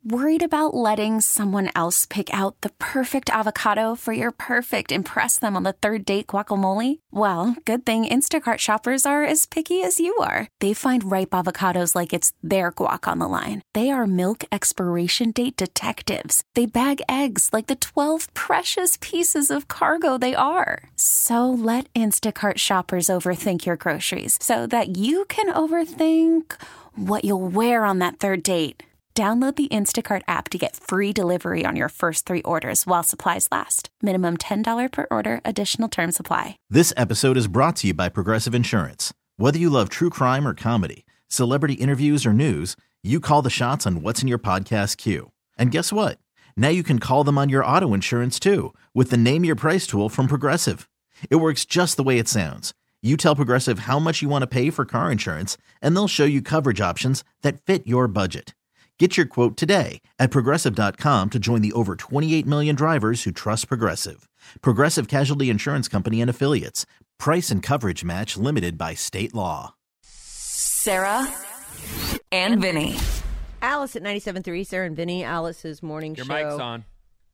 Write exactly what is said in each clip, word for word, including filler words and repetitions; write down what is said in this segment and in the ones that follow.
Worried about letting someone else pick out the perfect avocado for your perfect impress them on the third date guacamole? Well, good thing Instacart shoppers are as picky as you are. They find ripe avocados like it's their guac on the line. They are milk expiration date detectives. They bag eggs like the twelve precious pieces of cargo they are. So let Instacart shoppers overthink your groceries so that you can overthink what you'll wear on that third date. Download the Instacart app to get free delivery on your first three orders while supplies last. Minimum ten dollars per order. Additional terms apply. This episode is brought to you by Progressive Insurance. Whether you love true crime or comedy, celebrity interviews or news, you call the shots on what's in your podcast queue. And guess what? Now you can call them on your auto insurance too with the Name Your Price tool from Progressive. It works just the way it sounds. You tell Progressive how much you want to pay for car insurance, and they'll show you coverage options that fit your budget. Get your quote today at Progressive dot com to join the over twenty-eight million drivers who trust Progressive. Progressive Casualty Insurance Company and Affiliates. Price and coverage match limited by state law. Sarah and Vinny. Alice at ninety-seven point three, Sarah and Vinny, Alice's morning Your show. mic's on.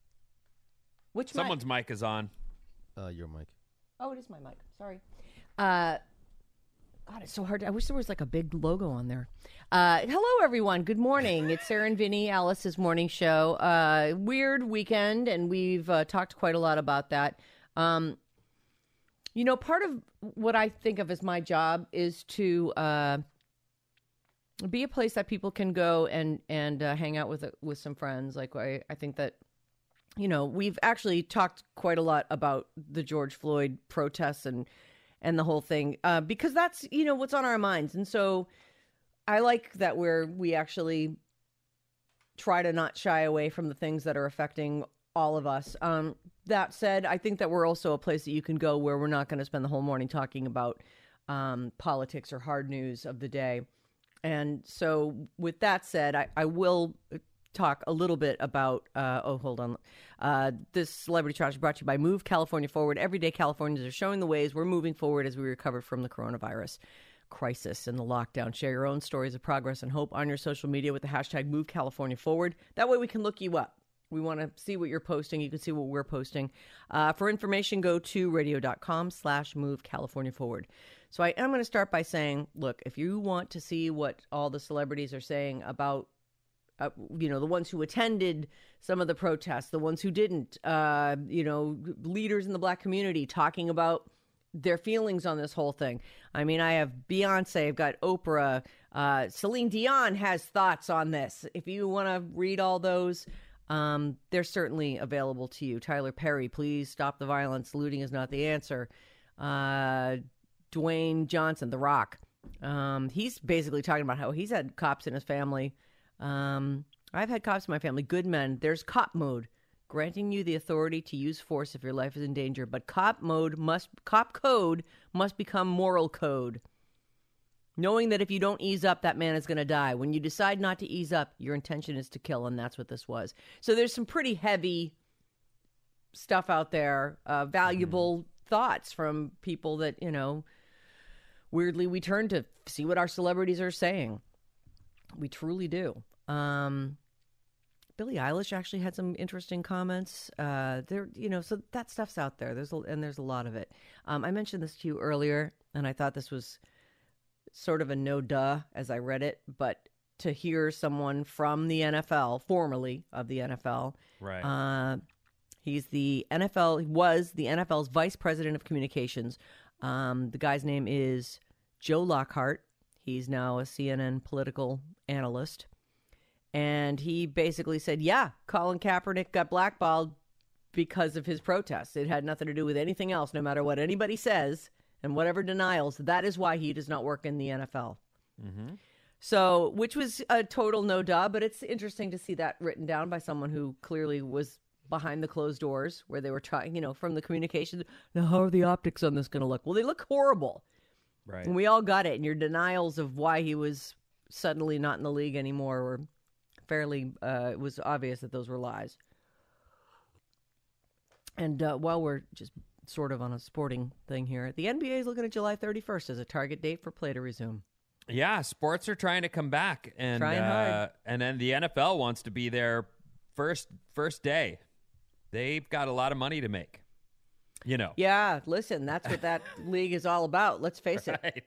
Which Someone's mic? mic is on. Uh, your mic. Oh, it is my mic. Sorry. Uh, God, it's so hard. I wish there was like a big logo on there. Uh, hello, everyone. Good morning. It's Sarah and Vinny, Alice's morning show. Uh, weird weekend, and we've uh, talked quite a lot about that. Um, you know, part of what I think of as my job is to uh, be a place that people can go and and uh, hang out with with some friends. Like I, I think that, you know, we've actually talked quite a lot about the George Floyd protests and and the whole thing, uh, because that's, you know, what's on our minds. And so I like that we're, we actually try to not shy away from the things that are affecting all of us. Um, that said, I think that we're also a place that you can go where we're not going to spend the whole morning talking about um, politics or hard news of the day. And so with that said, I, I will talk a little bit about, uh, oh, hold on. Uh, this Celebrity Trash is brought to you by Move California Forward. Everyday Californians are showing the ways we're moving forward as we recover from the coronavirus crisis and the lockdown. Share your own stories of progress and hope on your social media with the hashtag Move California Forward. That way we can look you up. We want to see what you're posting. You can see what we're posting. Uh, for information, go to radio.com slash move California forward. So I am going to start by saying, look, if you want to see what all the celebrities are saying about Uh, you know, the ones who attended some of the protests, the ones who didn't, uh, you know, leaders in the black community talking about their feelings on this whole thing. I mean, I have Beyonce, I've got Oprah, uh, Celine Dion has thoughts on this. If you want to read all those, um, they're certainly available to you. Tyler Perry, please stop the violence. Looting is not the answer. Uh, Dwayne Johnson, The Rock. Um, he's basically talking about how he's had cops in his family. Um, I've had cops in my family, good men. There's cop mode, granting you the authority to use force if your life is in danger. But cop mode must, cop code must become moral code. Knowing that if you don't ease up, that man is going to die. When you decide not to ease up, your intention is to kill, and that's what this was. So there's some pretty heavy stuff out there, uh, valuable mm-hmm. thoughts from people that, you know, weirdly we turn to see what our celebrities are saying. We truly do. Um, Billie Eilish actually had some interesting comments. Uh, there, you know, so that stuff's out there. There's a, and there's a lot of it. Um, I mentioned this to you earlier, and I thought this was sort of a no duh as I read it. But to hear someone from the N F L, formerly of the N F L, right? Uh, he's the N F L. He was the N F L's vice president of communications. Um, the guy's name is Joe Lockhart. He's now a C N N political analyst. And he basically said, yeah, Colin Kaepernick got blackballed because of his protests. It had nothing to do with anything else, no matter what anybody says and whatever denials. That is why he does not work in the N F L. Mm-hmm. So, which was a total no duh, but it's interesting to see that written down by someone who clearly was behind the closed doors where they were trying, you know, from the communication. Now, how are the optics on this going to look? Well, they look horrible. Right. And we all got it. And your denials of why he was suddenly not in the league anymore were fairly, uh, it was obvious that those were lies. And uh, while we're just sort of on a sporting thing here, the N B A is looking at July thirty-first as a target date for play to resume. Yeah, sports are trying to come back, and Trying hard. uh, and then the N F L wants to be there first first day. They've got a lot of money to make. You know. Yeah, listen, that's what that league is all about. Let's face it. Right.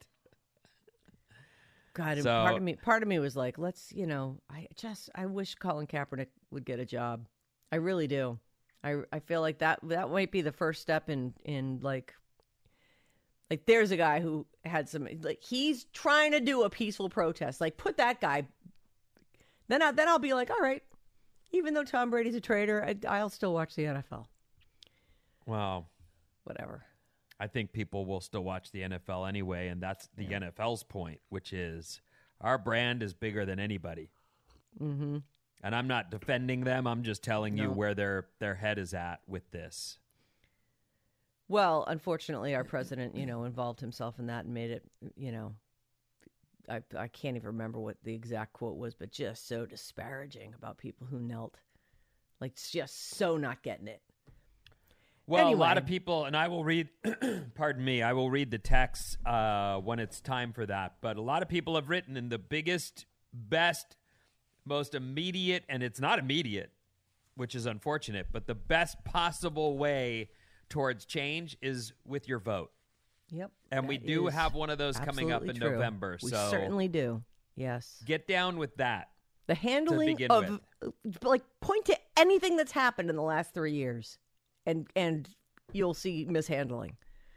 God, and So- part of me, part of me was like, let's, you know, I just, I wish Colin Kaepernick would get a job. I really do. I, I feel like that that might be the first step in in like, like there's a guy who had some, like he's trying to do a peaceful protest. Like put that guy. Then I, then I'll be like, all right, even though Tom Brady's a traitor, I, I'll still watch the N F L. Well, Whatever. I think people will still watch the N F L anyway, and that's the Yeah. N F L's point, which is our brand is bigger than anybody. Mm-hmm. And I'm not defending them. I'm just telling you No. where their their head is at with this. Well, unfortunately, our president, you know, involved himself in that and made it, you know, I I can't even remember what the exact quote was, but just so disparaging about people who knelt. Like, just so not getting it. Well, Anyway. a lot of people, and I will read, pardon me, I will read the text uh, when it's time for that. But a lot of people have written in the biggest, best, most immediate, and it's not immediate, which is unfortunate, but the best possible way towards change is with your vote. Yep. And we that do is have one of those coming up in absolutely true. November. We So certainly do. Yes. get down with that. The handling begin of, like, point to anything that's happened in the last three years. And and you'll see mishandling.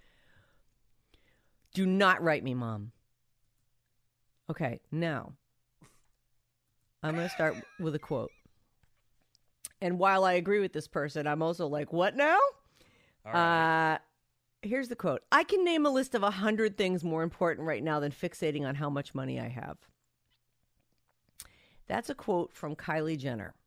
Do not write me, Mom. Okay, now I'm going to start with a quote. And while I agree with this person, I'm also like, what now? All right. Uh, here's the quote. I can name a list of a hundred things more important right now than fixating on how much money I have. That's a quote from Kylie Jenner.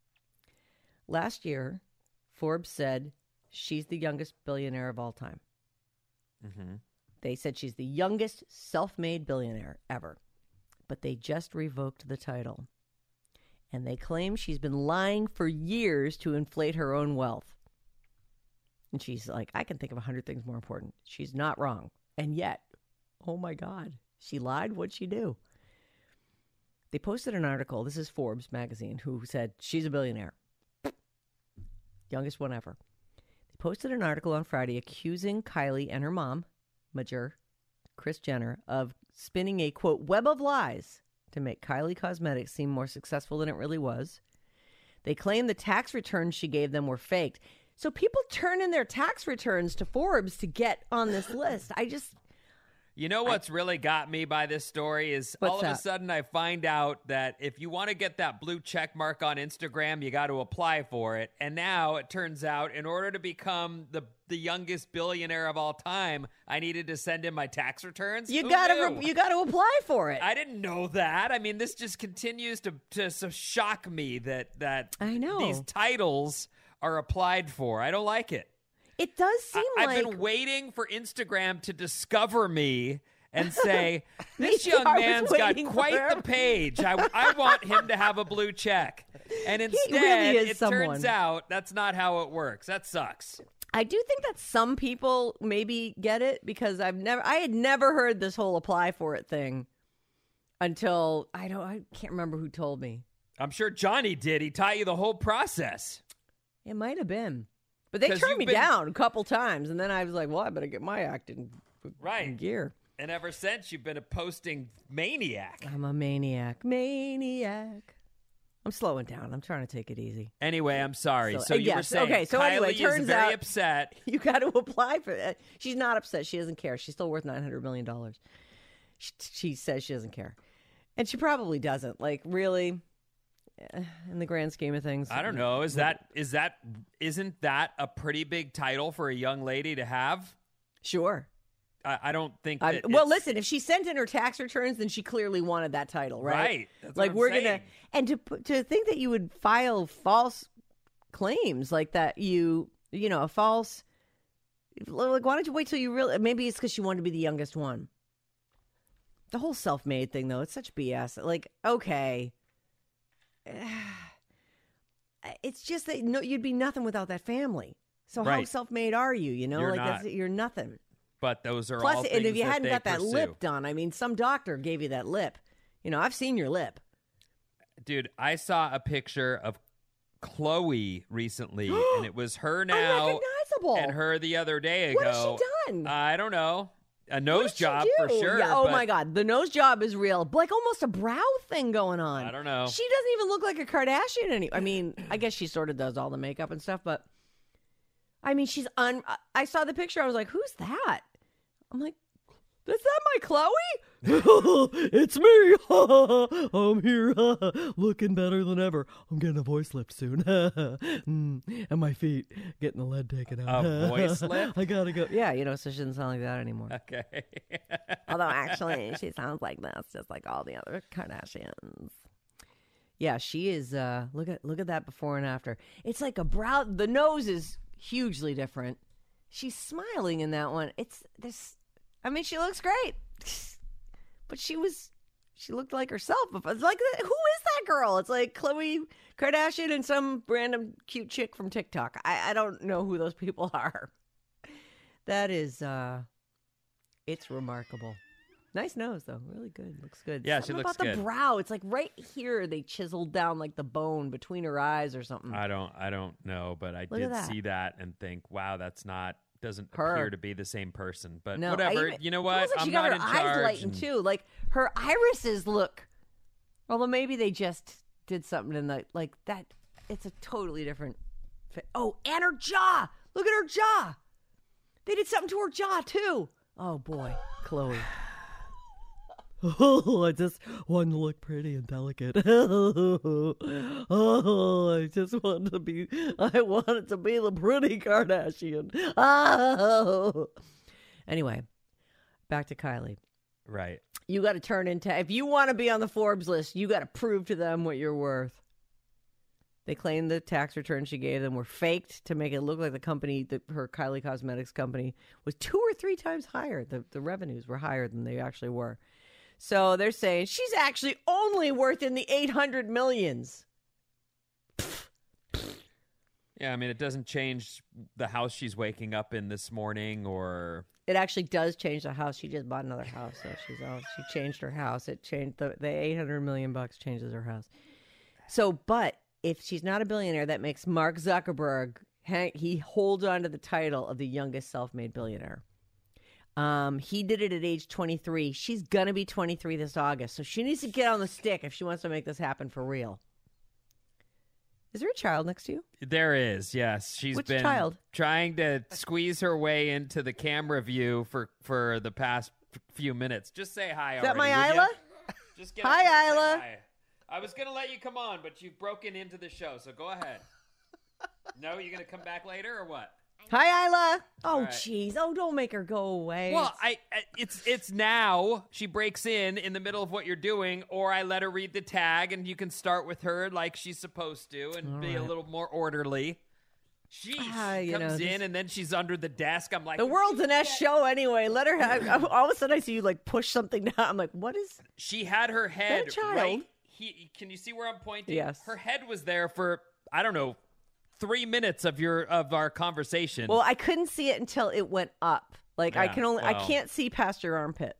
Last year, Forbes said she's the youngest billionaire of all time. Mm-hmm. They said she's the youngest self-made billionaire ever. But they just revoked the title. And they claim she's been lying for years to inflate her own wealth. And she's like, I can think of a hundred things more important. She's not wrong. And yet, oh my God, she lied. What'd she do? They posted an article. This is Forbes magazine, who said she's a billionaire. Youngest one ever. They posted an article on Friday accusing Kylie and her mom, Major, Kris Jenner, of spinning a, quote, web of lies to make Kylie Cosmetics seem more successful than it really was. They claim the tax returns she gave them were faked. So people turn in their tax returns to Forbes to get on this list. I just... You know what's I, really got me by this story is all of that? a sudden I find out that if you want to get that blue check mark on Instagram, you got to apply for it. And now it turns out in order to become the the youngest billionaire of all time, I needed to send in my tax returns. You Who got to knew? re- you got to apply for it. I didn't know that. I mean, this just continues to to so shock me that that I know. these titles are applied for. I don't like it. It does seem I, like... I've been waiting for Instagram to discover me and say, this Me young too. I was man's got waiting quite for the him. page. I, I want him to have a blue check. And instead, really is it someone. turns out that's not how it works. That sucks. I do think that some people maybe get it because I've never, I had never heard this whole apply for it thing until, I don't, I can't remember who told me. I'm sure Johnny did. He taught you the whole process. It might have been. But they 'Cause turned you've me been- down a couple times, and then I was like, well, I better get my act in, in Right. gear. And ever since, you've been a posting maniac. I'm a maniac. Maniac. I'm slowing down. I'm trying to take it easy. Anyway, I'm sorry. So- So, uh, you were yes, saying okay, so Kylie anyway, is turns very out- upset. You got to apply for it. She's not upset. She doesn't care. She's still worth nine hundred million dollars. She, she says she doesn't care. And she probably doesn't. Like, really, eh, in the grand scheme of things. I don't know. Is that is that isn't that a pretty big title for a young lady to have? Sure. I, I don't think. I, That well, it's- listen, if she sent in her tax returns, then she clearly wanted that title, right? Right. That's what like I'm we're saying. gonna, and to put- to think that you would file false claims like that, you you know, a false. Like, why don't you wait till you really? Maybe it's because she wanted to be the youngest one. The whole self-made thing, though, it's such B S. Like, okay, it's just that no, you'd be nothing without that family. So how Right. self-made are you? You know, You're like not. that's you're nothing. But those are Plus, all and things if you that hadn't they got that pursue. lip done, I mean, some doctor gave you that lip. You know, I've seen your lip. Dude, I saw a picture of Chloe recently, and it was her now Unrecognizable. and her the other day ago. What has she done? I don't know. A What nose did she job do? for sure. Yeah, oh but my God, the nose job is real. Like almost a brow thing going on. I don't know. She doesn't even look like a Kardashian any. I mean, I guess she sort of does all the makeup and stuff, but I mean, she's un. I saw the picture. I was like, "Who's that?" I'm like, "Is that my Chloe?" It's me. I'm here, looking better than ever. I'm getting a voice lift soon, mm, and my feet getting the lead taken out. A voice lift? I gotta go. Yeah, you know, so she doesn't sound like that anymore. Okay. Although actually, she sounds like this, just like all the other Kardashians. Yeah, she is. Uh, look at look at that before and after. It's like a brow. The nose is hugely different. She's smiling in that one. It's this. I mean, she looks great, but she was. She looked like herself. It's like, who is that girl? It's like Khloe Kardashian and some random cute chick from TikTok. I, I don't know who those people are. That is. uh It's remarkable. Nice nose, though. Really good. Looks good. Yeah, something she looks about good. the brow. It's like right here they chiseled down like the bone between her eyes or something. I don't I don't know, but I Look at did that. see that and think, wow, that's not doesn't Her. appear to be the same person. But No, I whatever. even- you know it what? looks like I'm she got not her in eyes charge. lightened and- too. Like her irises look. Although maybe they just did something in the like that. It's a totally different. Fi- oh, and her jaw. Look at her jaw. They did something to her jaw too. Oh boy, Khloe. Oh, I just want to look pretty and delicate. Oh, I just want to be, I wanted to be the pretty Kardashian. Oh. Anyway, back to Kylie. Right. You got to turn into, if you want to be on the Forbes list, you got to prove to them what you're worth. They claim the tax returns she gave them were faked to make it look like the company, that her Kylie Cosmetics company, was two or three times higher. The, the revenues were higher than they actually were. So they're saying she's actually only worth in the eight hundred millions. Yeah, I mean, it doesn't change the house she's waking up in this morning or... It actually does change the house. She just bought another house, so she's oh, she changed her house. It changed the the eight hundred million bucks changes her house. So, but if she's not a billionaire, that makes Mark Zuckerberg hang, he holds on to the title of the youngest self-made billionaire. Um, he did it at age twenty-three. She's gonna be twenty-three this August, so she needs to get on the stick if she wants to make this happen for real. Is there a child next to you? There is, yes. She's Which been child? trying to squeeze her way into the camera view for, for the past f- few minutes. Just say hi Is that already, my would ya? Isla? Just get Hi, up there and say Isla. hi. I was going to let you come on, but you've broken into the show, so go ahead. No, you going to come back later or what? Hi, Isla. Oh, right. jeez. Oh, don't make her go away. Well, I, I it's it's now she breaks in in the middle of what you're doing, or I let her read the tag, and you can start with her like she's supposed to, and All be a right. little more orderly. She Ah, you comes know, in, just- and then she's under the desk. I'm like, The world's an S show anyway. Let her have. All of a sudden, I see you like push something down. I'm like, what is? She had her head child? right. He, can you see where I'm pointing? Yes. Her head was there for I don't know three minutes of your of our conversation. Well, I couldn't see it until it went up. Like I Yeah, can only, I well. can't see past your armpit.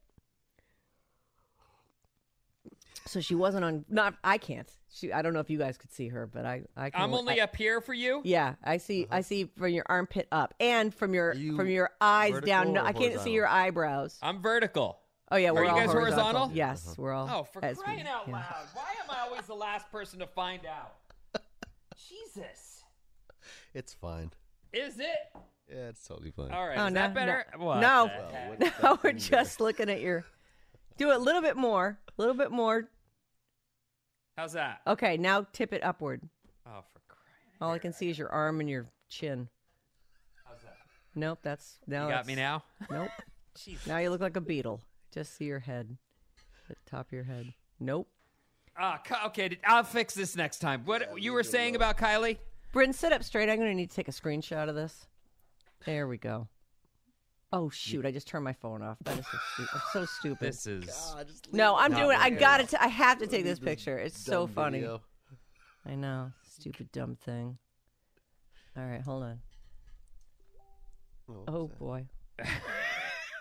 So she wasn't on. Not I can't. She. I don't know if you guys could see her, but I. I can I'm only I, up here for you. Yeah, I see. I see from your armpit up, and from your Are you from your eyes vertical down. No, or I can't see horizontal? your eyebrows. I'm vertical. Oh yeah, we're you all guys horizontal. horizontal? Yes, we're all. Oh, for as we- crying out yeah. loud! Why am I always the last person to find out? Jesus, It's fine. is it? Yeah, it's totally fine. All right, Oh, is no, that better? no. What No. the Well, heck? what- Now that we're finger. just looking at your. Do it a little bit more. A little bit more. How's that? Okay, now tip it upward. Oh, for crying! All I can see is your arm and your chin. How's that? Nope, that's now. You got me that's- now. Nope. Jeez. Now you look like a beetle. Just see your head, the top of your head. Nope. Ah, Ky- okay. I'll fix this next time. What you were saying about Kylie? Bryn, sit up straight. I'm going to need to take a screenshot of this. There we go. Oh shoot! I just turned my phone off. That is so, stu- I'm so stupid. This is. Ah, just leave no, it. I'm Not doing. it. I working. got it. I have to take Leave this picture. It's so dumb funny. video. I know. Stupid dumb thing. All right, hold on. Oh, Oh what's that? boy.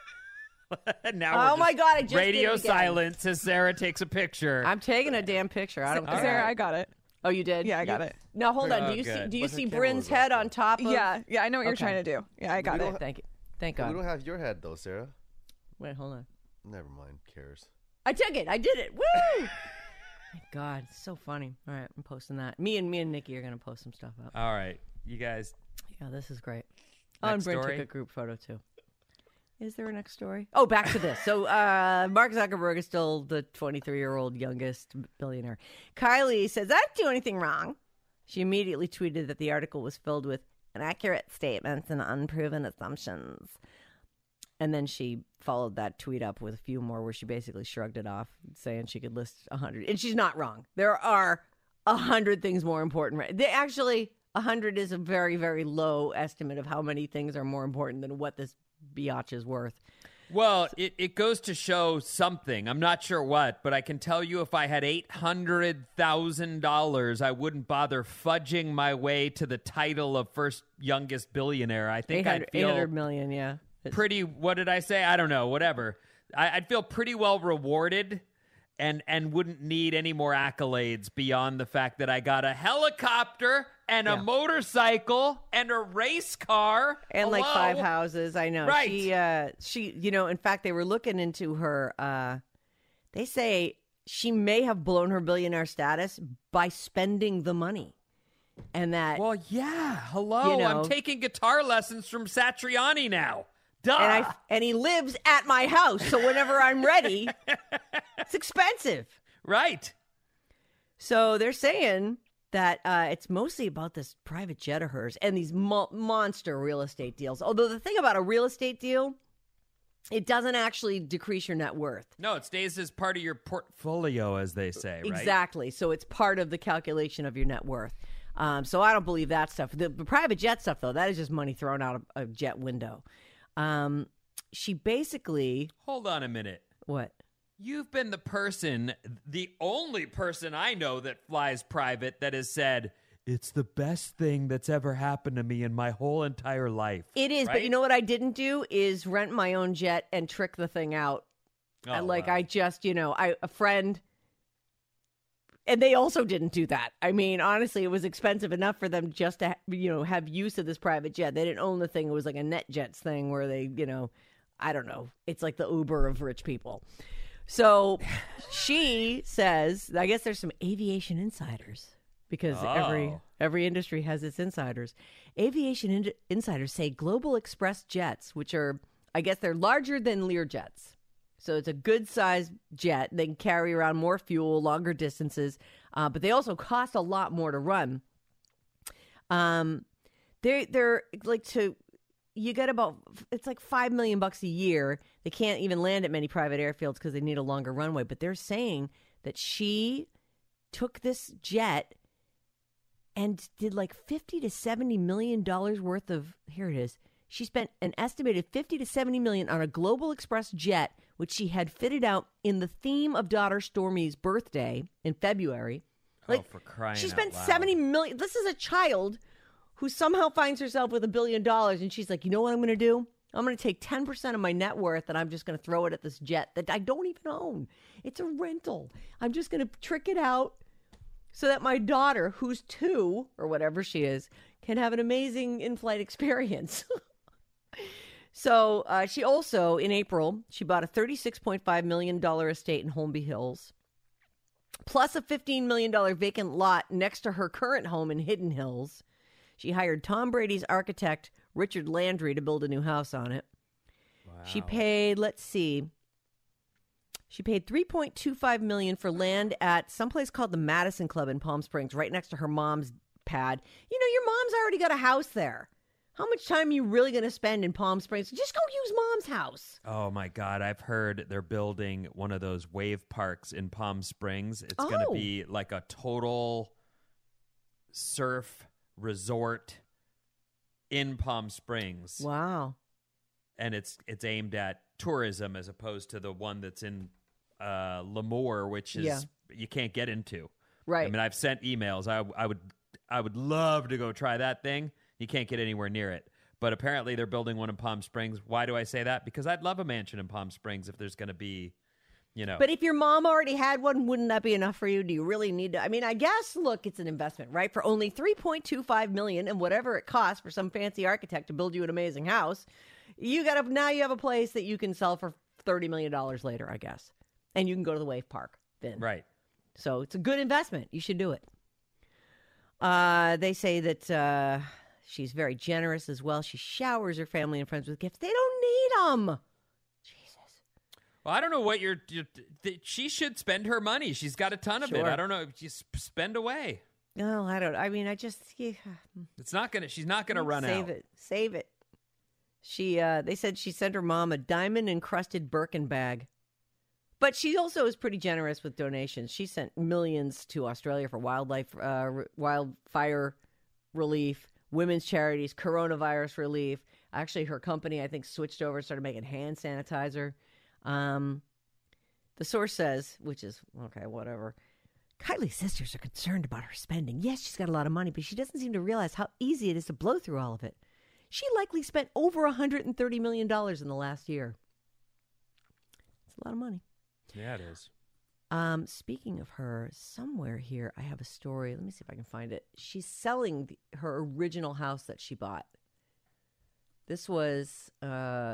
now Oh we're my just God, I just did radio it again. silence as Sarah takes a picture. I'm taking a damn picture. I don't care. Sarah, I got it. Oh, you did? Yeah, I got You- it. Now hold on. Oh, do you see? good. Do you But her see camera Bryn's was off, head though. on top of? Yeah, yeah, I know what you're Okay. trying to do. Yeah, I got We it. don't Thank you. Thank We God. don't have your head though, Sarah. Wait, hold on. Never mind. Cares. I took it. I did it. Woo! Thank God, it's so funny. All right, I'm posting that. Me and me and Nikki are gonna post some stuff up. All right, you guys. Yeah, this is great. Oh, and Next Bryn story? took a group photo too. Is there a next story? Oh, back to this. So, uh, Mark Zuckerberg is still the twenty-three-year-old youngest billionaire. Kylie says, I didn't do anything wrong. She immediately tweeted that the article was filled with inaccurate statements and unproven assumptions. And then she followed that tweet up with a few more where she basically shrugged it off, saying she could list a hundred. And she's not wrong. There are a hundred things more important. Right? They actually, a hundred is a very, very low estimate of how many things are more important than what this biatch is worth. Well, it, it goes to show something. I'm not sure what, but I can tell you if I had eight hundred thousand dollars, I wouldn't bother fudging my way to the title of first youngest billionaire. I think I'd eight hundred feel million, yeah. It's- pretty, what did I say? I don't know, whatever. I, I'd feel pretty well rewarded and, and wouldn't need any more accolades beyond the fact that I got a helicopter and Yeah. a motorcycle and a race car. and like Hello? five houses. I know. Right. She, uh, she, you know, in fact, they were looking into her. Uh, they say she may have blown her billionaire status by spending the money, and that. Well, yeah. Hello. You know. I'm taking guitar lessons from Satriani now. Duh. and I and he lives at my house, so whenever I'm ready, it's expensive. right. So they're saying that uh, it's mostly about this private jet of hers and these mo- monster real estate deals. Although the thing about a real estate deal, it doesn't actually decrease your net worth. No, it stays as part of your portfolio, as they say, right? Exactly. So it's part of the calculation of your net worth. Um, so I don't believe that stuff. The, the private jet stuff, though, that is just money thrown out a, a jet window. Um, she basically, Hold on a minute. what? You've been the person, the only person I know that flies private that has said, it's the best thing that's ever happened to me in my whole entire life. It is, but right? you know what I didn't do is rent my own jet and trick the thing out. Oh, And, like wow. I just, you know, I a friend, and they also didn't do that. I mean, honestly, it was expensive enough for them just to, you know, have use of this private jet. They didn't own the thing. It was like a NetJets thing where they, you know, I don't know. It's like the Uber of rich people. So she says, I guess there's some aviation insiders because every Oh. every industry has its insiders. Aviation in- insiders say Global Express jets, which are, I guess they're larger than Learjets. So it's a good sized jet. They can carry around more fuel, longer distances, uh, but they also cost a lot more to run. Um, they they're like to you get about it's like five million bucks a year. They can't even land at many private airfields because they need a longer runway. But they're saying that she took this jet and did like fifty to seventy million dollars worth of. Here it is. She spent an estimated fifty to seventy million on a Global Express jet, which she had fitted out in the theme of daughter Stormy's birthday in February. Oh, for crying She out spent loud. seventy million. This is a child who somehow finds herself with a billion dollars, and she's like, you know what I'm going to do? I'm going to take ten percent of my net worth, and I'm just going to throw it at this jet that I don't even own. It's a rental. I'm just going to trick it out so that my daughter, who's two or whatever she is, can have an amazing in-flight experience. So uh, she also, in April, she bought a thirty-six point five million dollars estate in Holmby Hills, plus a fifteen million dollars vacant lot next to her current home in Hidden Hills. She hired Tom Brady's architect, Richard Landry, to build a new house on it. Wow. She paid, let's see, she paid three point two five million dollars for land at someplace called the Madison Club in Palm Springs, right next to her mom's pad. You know, your mom's already got a house there. How much time are you really going to spend in Palm Springs? Just go use mom's house. Oh, my God. I've heard they're building one of those wave parks in Palm Springs. It's going to Oh. be like a total surf resort in Palm Springs. Wow. And it's it's aimed at tourism as opposed to the one that's in uh, Lemoore, which is Yeah. you can't get into. Right. I mean, I've sent emails. I, I would I would love to go try that thing. You can't get anywhere near it. but apparently they're building one in Palm Springs. Why do I say that? Because I'd love a mansion in Palm Springs if there's going to be, you know. But if your mom already had one, wouldn't that be enough for you? Do you really need to? I mean, I guess, look, it's an investment, right? For only three point two five million dollars and whatever it costs for some fancy architect to build you an amazing house, you got to, now you have a place that you can sell for thirty million dollars later, I guess. And you can go to the Wave Park then. Right. So it's a good investment. You should do it. Uh, they say that uh, she's very generous as well. She showers her family and friends with gifts. They don't need them. Jesus. Well, I don't know what you're, you're th- she should spend her money. She's got a ton of Sure. it. I don't know. Just spend away. No, I don't. I mean, I just yeah, It's not going to, she's not going to run save out. it. Save it. She, uh, they said she sent her mom a diamond encrusted Birkin bag. But she also is pretty generous with donations. She sent millions to Australia for wildlife, uh, wildfire relief, women's charities, coronavirus relief. Actually, her company, I think, switched over and started making hand sanitizer. Um, the source says, which is, okay, whatever. Kylie's sisters are concerned about her spending. Yes, she's got a lot of money, but she doesn't seem to realize how easy it is to blow through all of it. She likely spent over one hundred thirty million dollars in the last year. It's a lot of money. Yeah, it is. Um, speaking of her, somewhere here I have a story. Let me see if I can find it. She's selling the, her original house that she bought. This was, uh,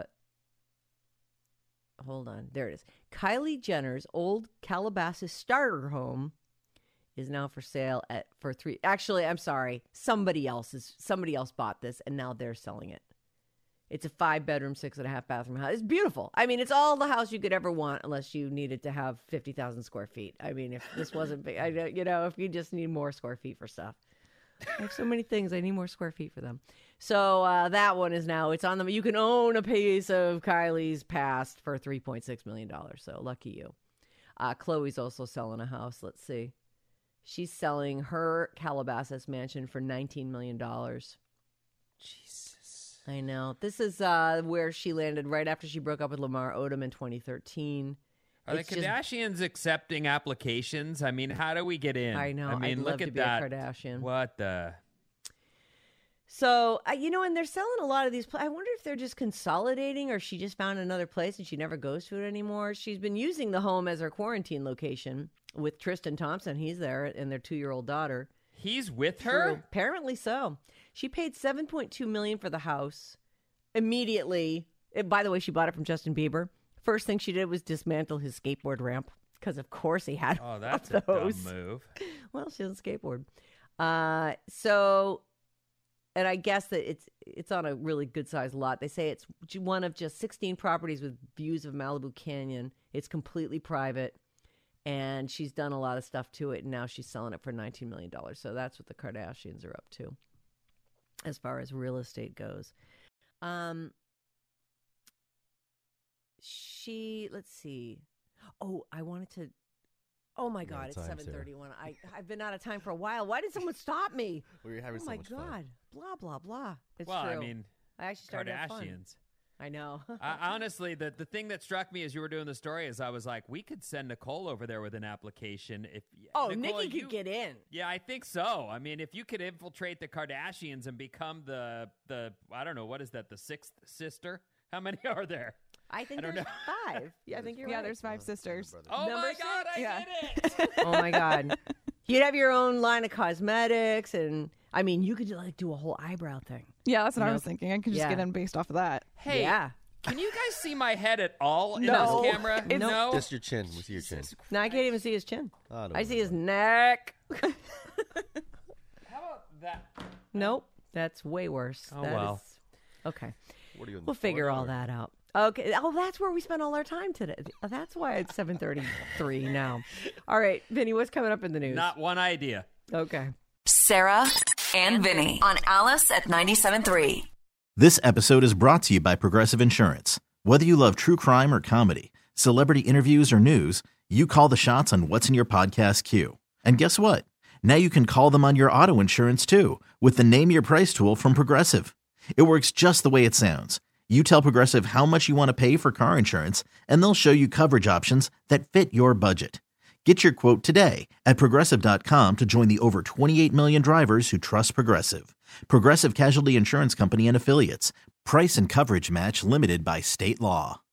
hold on, there it is. Kylie Jenner's old Calabasas starter home is now for sale at for three. Actually, I'm sorry, somebody else is somebody else bought this and now they're selling it. It's a five-bedroom, six and a half bathroom house. It's beautiful. I mean, it's all the house you could ever want, unless you needed to have fifty thousand square feet. I mean, if this wasn't big, I, you know, if you just need more square feet for stuff. I have so many things. I need more square feet for them. So uh, that one is now, it's on them. You can own a piece of Kylie's past for three point six million dollars. So lucky you. Uh, Chloe's also selling a house. Let's see. She's selling her Calabasas mansion for nineteen million dollars. Jesus. I know. This is uh, where she landed right after she broke up with Lamar Odom in twenty thirteen. Are It's the just- Kardashians accepting applications? I mean, how do we get in? I know. I mean, I'd look love at to be that. a Kardashian. What the? So, uh, you know, and they're selling a lot of these. Pl- I wonder if they're just consolidating or she just found another place and she never goes to it anymore. She's been using the home as her quarantine location with Tristan Thompson. He's there and their two-year-old daughter. He's with True. her? Apparently so. She paid seven point two million dollars for the house immediately. It, by the way, she bought it from Justin Bieber. First thing she did was dismantle his skateboard ramp because, of course, he had Oh, that's one a of those. dumb move. Well, she doesn't skateboard. Uh, so, and I guess that it's it's on a really good sized lot. They say it's one of just sixteen properties with views of Malibu Canyon. It's completely private, and she's done a lot of stuff to it, and now she's selling it for nineteen million dollars. So that's what the Kardashians are up to as far as real estate goes. Um, she, let's see. Oh, I wanted to. Oh my You're out God, of it's time, seven Sarah. thirty-one. I I've been out of time for a while. Why did someone stop me? We were having Oh so my much God, fun. blah blah blah. It's well, true. I mean, I actually started to have fun. Kardashians. I know. I, honestly, the, the thing that struck me as you were doing the story is I was like, we could send Nicole over there with an application. If oh, Nicole, Nikki you- could get in. Yeah, I think so. I mean, if you could infiltrate the Kardashians and become the the I don't know, what is that, the sixth sister? How many are there? I think I don't there's know. five. Yeah, I think you're Yeah, right. there's five sisters. Brother. Oh Number my God, I Yeah. did it! Oh my God. You'd have your own line of cosmetics, and I mean, you could like do a whole eyebrow thing. Yeah, that's what I Nope. was thinking. I could just Yeah. get in based off of that. Hey, Yeah. can you guys see my head at all in No. this camera? Nope. No. Just your chin. We see your chin. No, I can't even see his chin. Oh, don't I worry see his about neck. How about that? Nope, that's way worse. Oh, That well. is- Okay. it. What are you in the We'll figure fourth all or- that out. Okay. Oh, that's where we spent all our time today. That's why it's seven thirty-three now. All right, Vinny, what's coming up in the news? Not one idea. Okay. Sarah and Vinny on Alice at ninety-seven point three. This episode is brought to you by Progressive Insurance. Whether you love true crime or comedy, celebrity interviews or news, you call the shots on what's in your podcast queue. And guess what? Now you can call them on your auto insurance too with the Name Your Price tool from Progressive. It works just the way it sounds. You tell Progressive how much you want to pay for car insurance, and they'll show you coverage options that fit your budget. Get your quote today at Progressive dot com to join the over twenty-eight million drivers who trust Progressive. Progressive Casualty Insurance Company and Affiliates. Price and coverage match limited by state law.